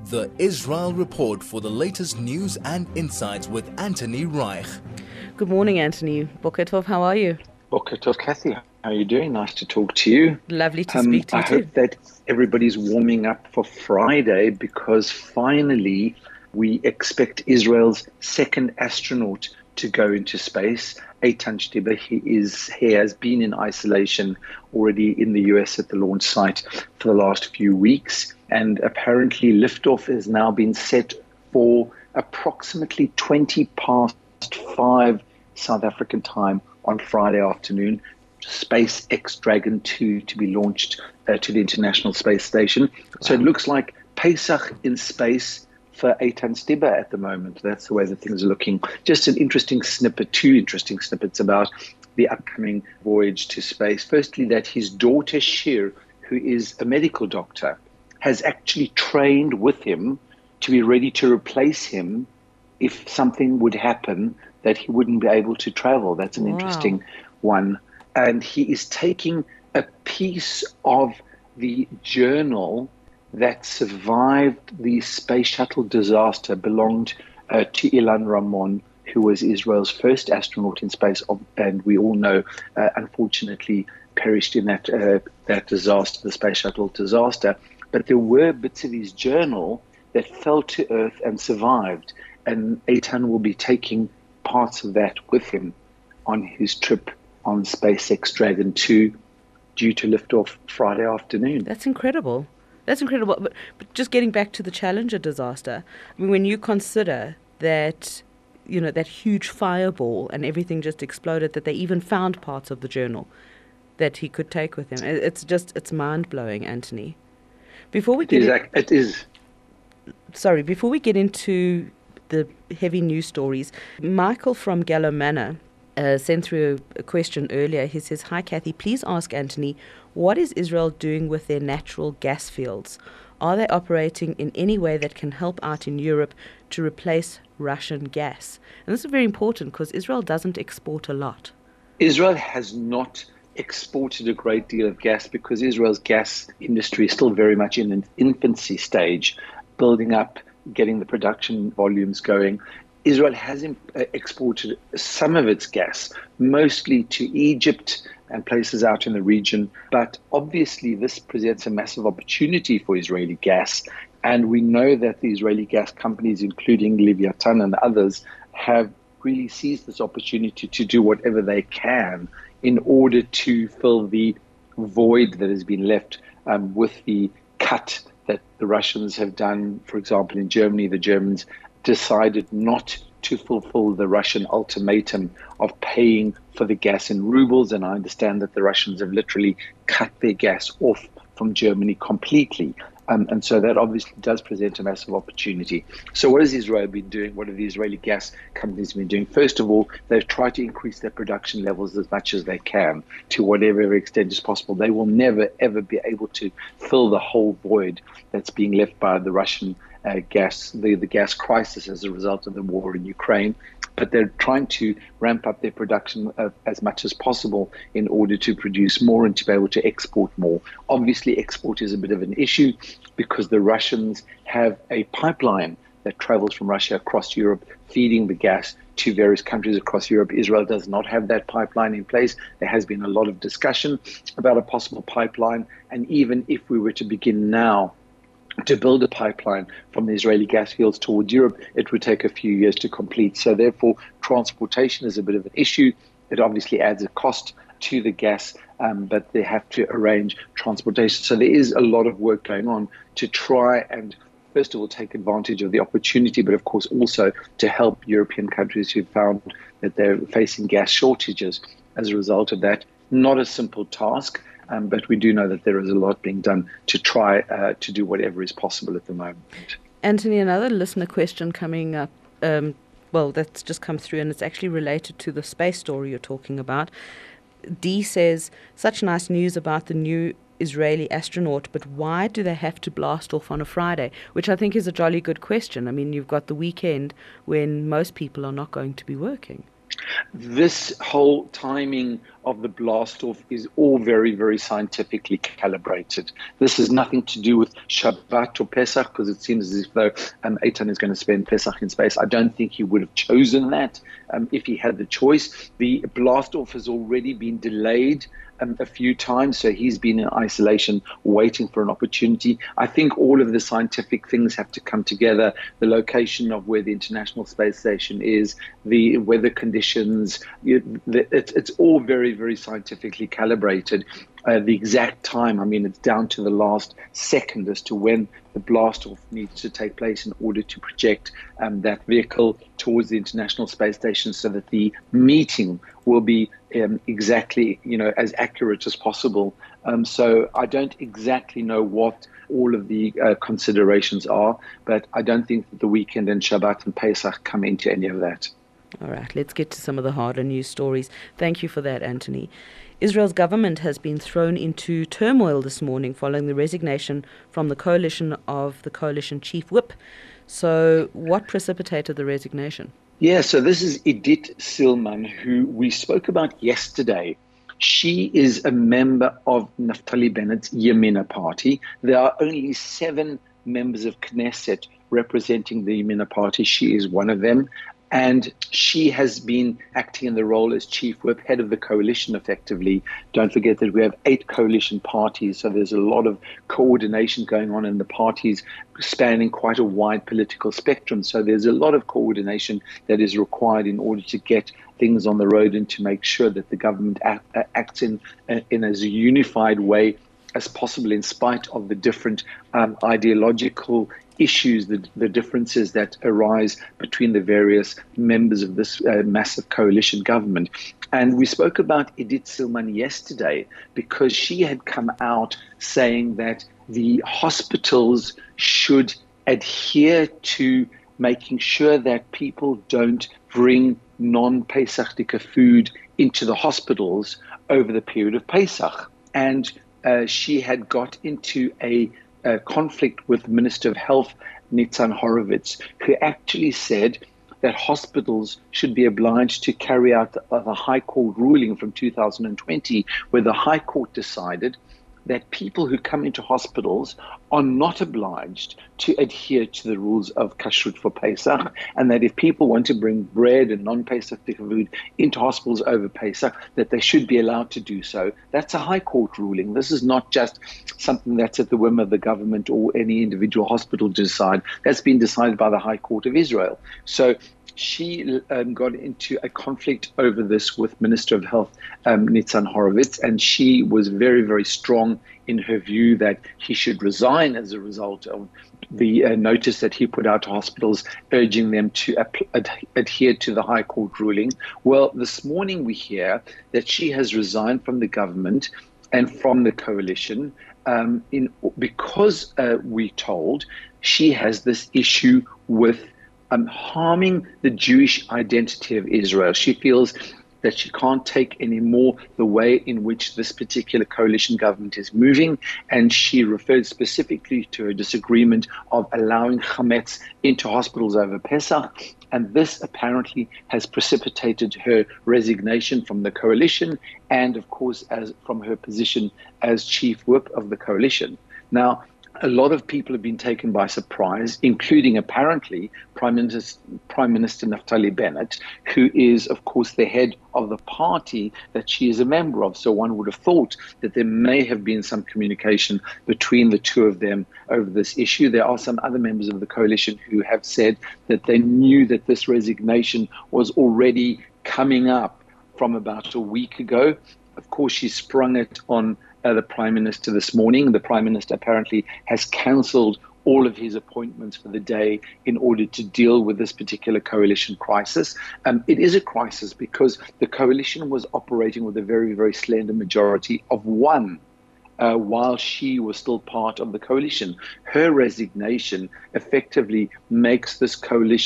The Israel Report for the latest news and insights with Anthony Reich. Good morning, Anthony. Boker Tov, how are you? Boker Tov, Kathy. How are you doing? Nice to talk to you. Lovely to speak to you I hope that everybody's warming up for Friday, because finally we expect Israel's second astronaut to go into space. Eitan Shtiber, he has been in isolation already in the US at the launch site for the last few weeks. And apparently liftoff has now been set for approximately 20 past 5 South African time on Friday afternoon. SpaceX Dragon 2 to be launched to the International Space Station. Wow. So it looks like Pesach in space for Eitan Shtiber at the moment. That's the way that things are looking. Just an interesting snippet, 2 interesting snippets about the upcoming voyage to space. Firstly, that his daughter Shir, who is a medical doctor, has actually trained with him to be ready to replace him if something would happen that he wouldn't be able to travel. That's an interesting one. And he is taking a piece of the journal that survived the space shuttle disaster, belonged to Ilan Ramon, who was Israel's first astronaut in space, and we all know, unfortunately, perished in that disaster, the space shuttle disaster. But there were bits of his journal that fell to Earth and survived, and Eitan will be taking parts of that with him on his trip on SpaceX Dragon 2, due to liftoff Friday afternoon. That's incredible. That's incredible. But just getting back to the Challenger disaster, I mean, when you consider that, you know, that huge fireball and everything just exploded, that they even found parts of the journal that he could take with him. It's mind-blowing, Anthony. Before we get before we get into the heavy news stories, Michael from Gallo Manor sent through a question earlier. He says, "Hi Kathy, please ask Anthony, what is Israel doing with their natural gas fields? Are they operating in any way that can help out in Europe to replace Russian gas?" And this is very important because Israel doesn't export a lot. Israel has not exported a great deal of gas because Israel's gas industry is still very much in an infancy stage, building up, getting the production volumes going. Israel has exported some of its gas, mostly to Egypt and places out in the region. But obviously, this presents a massive opportunity for Israeli gas. And we know that the Israeli gas companies, including Leviathan and others, have really seized this opportunity to do whatever they can in order to fill the void that has been left with the cut that the Russians have done. For example, in Germany, the Germans decided not to fulfill the Russian ultimatum of paying for the gas in rubles. And I understand that the Russians have literally cut their gas off from Germany completely. And so that obviously does present a massive opportunity. So what has Israel been doing? What have the Israeli gas companies been doing? First of all, they've tried to increase their production levels as much as they can to whatever extent is possible. They will never, ever be able to fill the whole void that's being left by the Russian gas, the gas crisis as a result of the war in Ukraine. But they're trying to ramp up their production as much as possible in order to produce more and to be able to export more. Obviously, export is a bit of an issue because the Russians have a pipeline that travels from Russia across Europe, feeding the gas to various countries across Europe. Israel does not have that pipeline in place. There has been a lot of discussion about a possible pipeline. And even if we were to begin now to build a pipeline from the Israeli gas fields towards Europe, it would take a few years to complete. So therefore, transportation is a bit of an issue. It obviously adds a cost to the gas, but they have to arrange transportation. So there is a lot of work going on to try and, first of all, take advantage of the opportunity, but of course also to help European countries who found that they're facing gas shortages as a result of that. Not a simple task. But we do know that there is a lot being done to try to do whatever is possible at the moment. Anthony, another listener question coming up, that's just come through, and it's actually related to the space story you're talking about. Dee says, such nice news about the new Israeli astronaut, but why do they have to blast off on a Friday? Which I think is a jolly good question. I mean, you've got the weekend when most people are not going to be working. This whole timing of the blast off is all very, very scientifically calibrated. This has nothing to do with Shabbat or Pesach, because it seems as if though Eitan is going to spend Pesach in space. I don't think he would have chosen that if he had the choice. The blast off has already been delayed a few times, so he's been in isolation waiting for an opportunity. I think all of the scientific things have to come together: the location of where the International Space Station is, the weather conditions. It's all very, very scientifically calibrated. The exact time, I mean, it's down to the last second as to when the blast off needs to take place in order to project that vehicle towards the International Space Station, so that the meeting will be exactly, as accurate as possible. So I don't exactly know what all of the considerations are, but I don't think that the weekend and Shabbat and Pesach come into any of that. All right, let's get to some of the harder news stories. Thank you for that, Anthony. Israel's government has been thrown into turmoil this morning following the resignation from the coalition chief whip. So what precipitated the resignation? Yeah, so this is Idit Silman, who we spoke about yesterday. She is a member of Naftali Bennett's Yamina party. There are only 7 members of Knesset representing the Yamina party. She is one of them. And she has been acting in the role as chief whip, head of the coalition, effectively. Don't forget that we have 8 coalition parties, so there's a lot of coordination going on in the parties, spanning quite a wide political spectrum. So there's a lot of coordination that is required in order to get things on the road and to make sure that the government acts in as a unified way as possible, in spite of the different ideological issues, the differences that arise between the various members of this massive coalition government. And we spoke about Idit Silman yesterday because she had come out saying that the hospitals should adhere to making sure that people don't bring non-Pesach food into the hospitals over the period of Pesach. And she had got into a conflict with the Minister of Health, Nitzan Horowitz, who actually said that hospitals should be obliged to carry out the High Court ruling from 2020, where the High Court decided that people who come into hospitals are not obliged to adhere to the rules of kashrut for Pesach, and that if people want to bring bread and non-Pesach food into hospitals over Pesach, that they should be allowed to do so. That's a High Court ruling. This is not just something that's at the whim of the government or any individual hospital to decide. That's been decided by the High Court of Israel. So she got into a conflict over this with Minister of Health, Nitzan Horowitz, and she was very, very strong in her view that he should resign as a result of the notice that he put out to hospitals urging them to adhere to the High Court ruling. Well, this morning we hear that she has resigned from the government and from the coalition because we're told she has this issue with harming the Jewish identity of Israel. She feels that she can't take any more the way in which this particular coalition government is moving, and she referred specifically to her disagreement of allowing chametz into hospitals over Pesach, and this apparently has precipitated her resignation from the coalition and, of course, from her position as chief whip of the coalition. Now, a lot of people have been taken by surprise, including apparently Prime Minister Naftali Bennett, who is, of course, the head of the party that she is a member of. So one would have thought that there may have been some communication between the two of them over this issue. There are some other members of the coalition who have said that they knew that this resignation was already coming up from about a week ago. Of course, she sprung it on the Prime Minister this morning. The Prime Minister apparently has cancelled all of his appointments for the day in order to deal with this particular coalition crisis. It is a crisis because the coalition was operating with a very, very slender majority of 1 while she was still part of the coalition. Her resignation effectively makes this coalition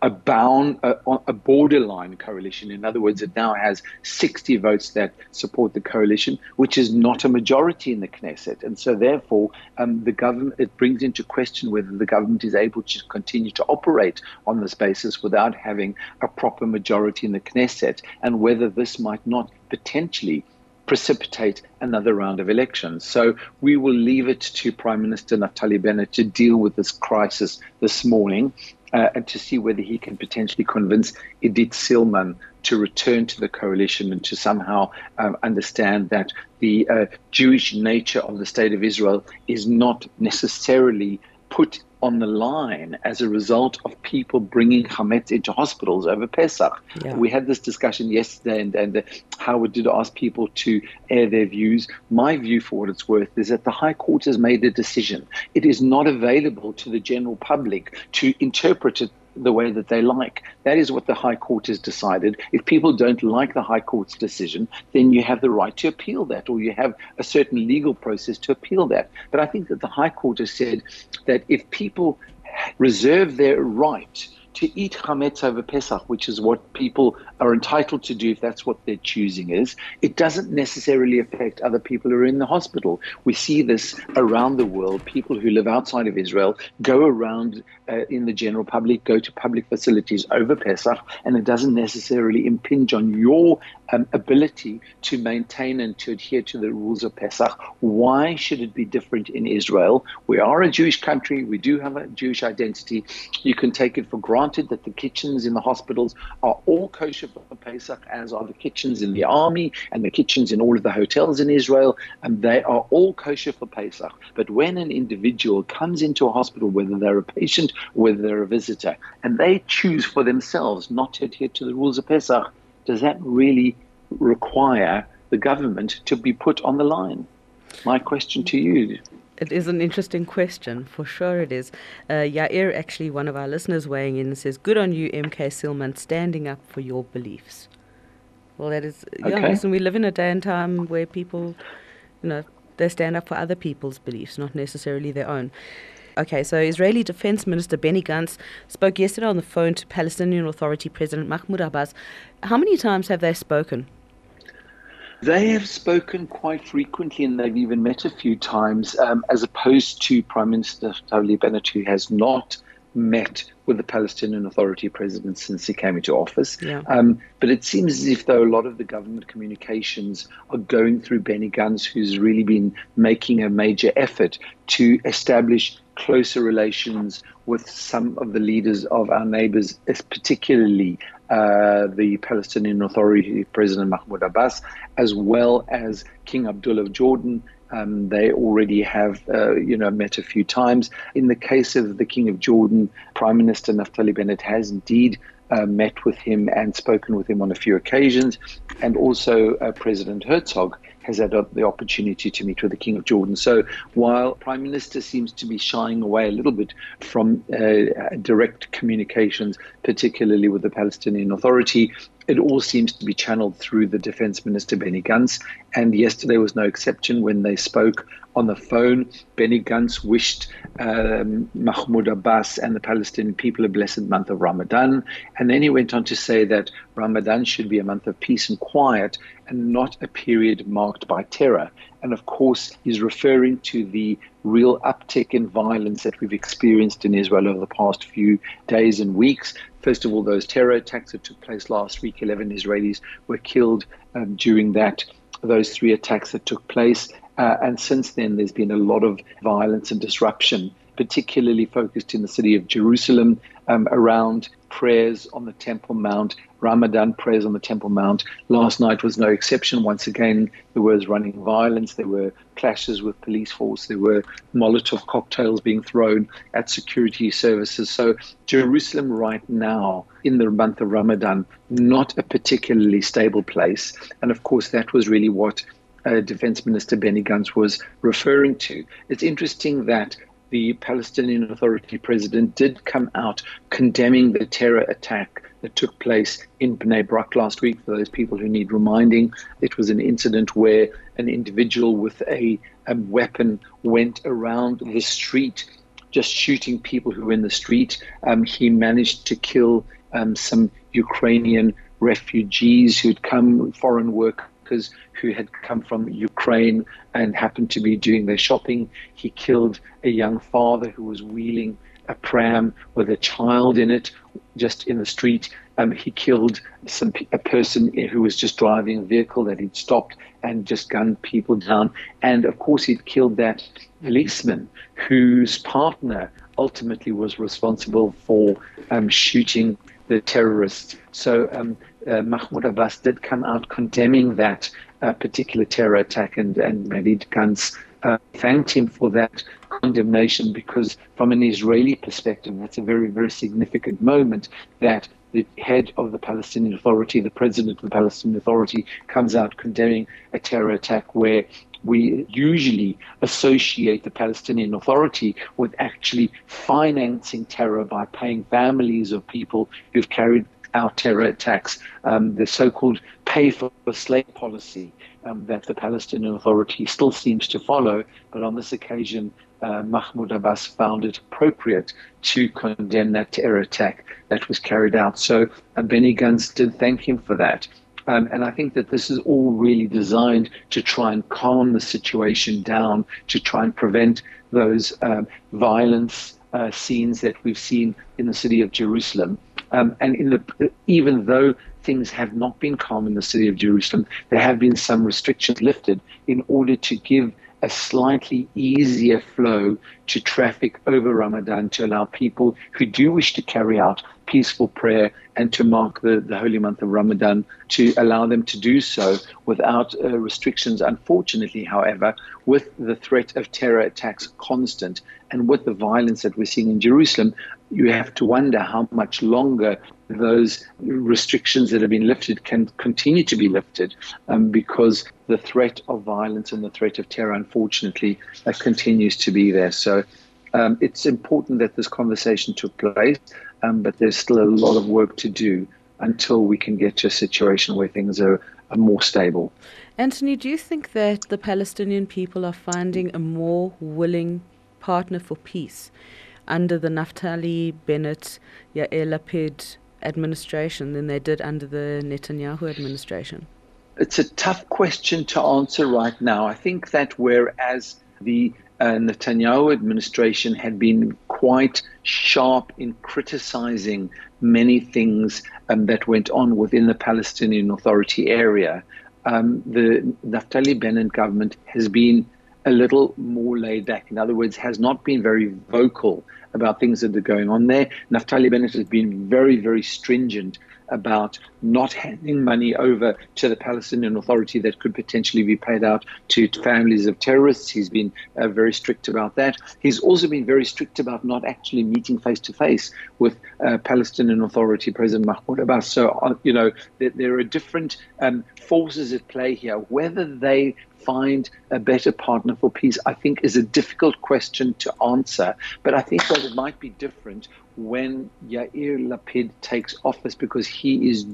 a borderline coalition. In other words, it now has 60 votes that support the coalition, which is not a majority in the Knesset. And so therefore, the government, it brings into question whether the government is able to continue to operate on this basis without having a proper majority in the Knesset, and whether this might not potentially precipitate another round of elections. So we will leave it to Prime Minister Naftali Bennett to deal with this crisis this morning, and to see whether he can potentially convince Idit Silman to return to the coalition and to somehow understand that the Jewish nature of the State of Israel is not necessarily put on the line as a result of people bringing chametz into hospitals over Pesach. Yeah. We had this discussion yesterday, and Howard did ask people to air their views. My view, for what it's worth, is that the High Court has made a decision. It is not available to the general public to interpret it the way that they like. That is what the High Court has decided. If people don't like the High Court's decision, then you have the right to appeal that, or you have a certain legal process to appeal that. But I think that the High Court has said that if people reserve their right to eat chametz over Pesach, which is what people are entitled to do if that's what their choosing is, it doesn't necessarily affect other people who are in the hospital. We see this around the world. People who live outside of Israel go around in the general public, go to public facilities over Pesach, and it doesn't necessarily impinge on your ability to maintain and to adhere to the rules of Pesach. Why should it be different in Israel? We are a Jewish country. We do have a Jewish identity. You can take it for granted that the kitchens in the hospitals are all kosher for Pesach, as are the kitchens in the army and the kitchens in all of the hotels in Israel, and they are all kosher for Pesach. But when an individual comes into a hospital, whether they're a patient, whether they're a visitor, and they choose for themselves not to adhere to the rules of Pesach, does that really require the government to be put on the line? My question to you. It is an interesting question, for sure it is. Yair, actually, one of our listeners weighing in, says, good on you, MK Silman, standing up for your beliefs. Well, that is, listen, we live in a day and time where people, they stand up for other people's beliefs, not necessarily their own. Okay, so Israeli Defense Minister Benny Gantz spoke yesterday on the phone to Palestinian Authority President Mahmoud Abbas. How many times have they spoken? They have spoken quite frequently, and they've even met a few times, as opposed to Prime Minister Naftali Bennett, who has not met with the Palestinian Authority president since he came into office. Yeah. But it seems as if, though, a lot of the government communications are going through Benny Gantz, who's really been making a major effort to establish closer relations with some of the leaders of our neighbors, particularly the Palestinian Authority President Mahmoud Abbas, as well as King Abdullah of Jordan. They already have, met a few times. In the case of the King of Jordan, Prime Minister Naftali Bennett has indeed met with him and spoken with him on a few occasions. And also President Herzog has had the opportunity to meet with the King of Jordan. So while Prime Minister seems to be shying away a little bit from direct communications, particularly with the Palestinian Authority, it all seems to be channeled through the Defense Minister, Benny Gantz. And yesterday was no exception. When they spoke on the phone, Benny Gantz wished Mahmoud Abbas and the Palestinian people a blessed month of Ramadan. And then he went on to say that Ramadan should be a month of peace and quiet and not a period marked by terror. And of course, he's referring to the real uptick in violence that we've experienced in Israel over the past few days and weeks. First of all, those terror attacks that took place last week, 11 Israelis were killed during those 3 attacks that took place. And since then, there's been a lot of violence and disruption, particularly focused in the city of Jerusalem, around prayers on the Temple Mount, Ramadan prayers on the Temple Mount. Last night was no exception. Once again, there was running violence. There were clashes with police force. There were Molotov cocktails being thrown at security services. So Jerusalem right now, in the month of Ramadan, not a particularly stable place. And of course, that was really what Defense Minister Benny Gantz was referring to. It's interesting that the Palestinian Authority president did come out condemning the terror attack that took place in Bnei Brak last week. For those people who need reminding, it was an incident where an individual with a weapon went around the street just shooting people who were in the street. He managed to kill some Ukrainian refugees who'd come, foreign workers who had come from Ukraine and happened to be doing their shopping. He killed a young father who was wheeling a pram with a child in it just in the street. He killed a person who was just driving a vehicle that he'd stopped and just gunned people down. And of course, he'd killed that policeman whose partner ultimately was responsible for shooting the terrorists. So Mahmoud Abbas did come out condemning that particular terror attack, and Navid Gantz thanked him for that condemnation, because from an Israeli perspective, that's a very, very significant moment that the head of the Palestinian Authority, the president of the Palestinian Authority, comes out condemning a terror attack where we usually associate the Palestinian Authority with actually financing terror by paying families of people who've carried out terror attacks, the so-called pay-for-slay policy that the Palestinian Authority still seems to follow. But on this occasion, Mahmoud Abbas found it appropriate to condemn that terror attack that was carried out. So Benny Gantz did thank him for that. And I think that this is all really designed to try and calm the situation down, to try and prevent those violence scenes that we've seen in the city of Jerusalem. And even though things have not been calm in the city of Jerusalem, there have been some restrictions lifted in order to give a slightly easier flow to traffic over Ramadan, to allow people who do wish to carry out peaceful prayer and to mark the holy month of Ramadan, to allow them to do so without restrictions. Unfortunately, however, with the threat of terror attacks constant and with the violence that we're seeing in Jerusalem, you have to wonder how much longer those restrictions that have been lifted can continue to be lifted, because the threat of violence and the threat of terror, unfortunately, continues to be there. So it's important that this conversation took place, but there's still a lot of work to do until we can get to a situation where things are more stable. Anthony, do you think that the Palestinian people are finding a more willing partner for peace under the Naftali Bennett, Yair Lapid administration than they did under the Netanyahu administration? It's a tough question to answer right now. I think that whereas the Netanyahu administration had been quite sharp in criticizing many things that went on within the Palestinian Authority area, the Naftali Bennett government has been a little more laid back. In other words, has not been very vocal about things that are going on there. Naftali Bennett has been very, very stringent about not handing money over to the Palestinian Authority that could potentially be paid out to families of terrorists. He's been very strict about that. He's also been very strict about not actually meeting face-to-face with Palestinian Authority President Mahmoud Abbas. So, there are different forces at play here. Whether they find a better partner for peace, I think, is a difficult question to answer. But I think that it might be different when Yair Lapid takes office, because he is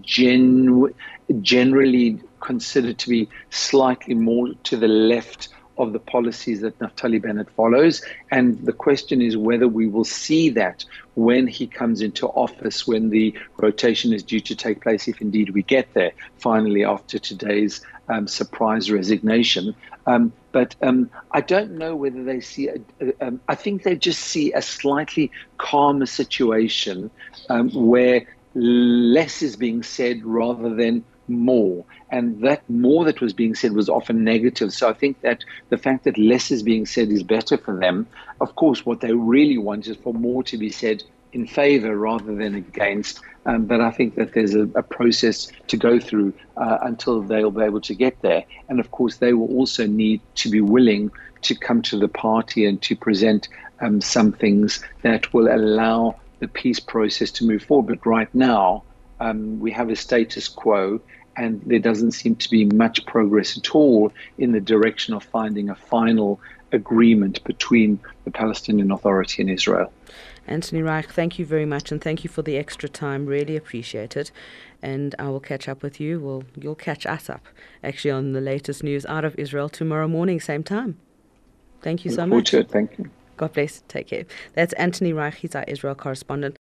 generally considered to be slightly more to the left of the policies that Naftali Bennett follows. And the question is whether we will see that when he comes into office, when the rotation is due to take place, if indeed we get there finally after today's surprise resignation. But I don't know whether they see, I think they just see a slightly calmer situation where less is being said rather than more. And that more that was being said was often negative. So I think that the fact that less is being said is better for them. Of course, what they really want is for more to be said in favor rather than against. But I think that there's a process to go through until they'll be able to get there. And of course, they will also need to be willing to come to the party and to present some things that will allow the peace process to move forward. But right now, we have a status quo, and there doesn't seem to be much progress at all in the direction of finding a final agreement between the Palestinian Authority and Israel. Anthony Reich, thank you very much, and thank you for the extra time. Really appreciate it. And I will catch up with you. Well, you'll catch us up, actually, on the latest news out of Israel tomorrow morning, same time. Thank you so much. Thank you. God bless. Take care. That's Anthony Reich. He's our Israel correspondent.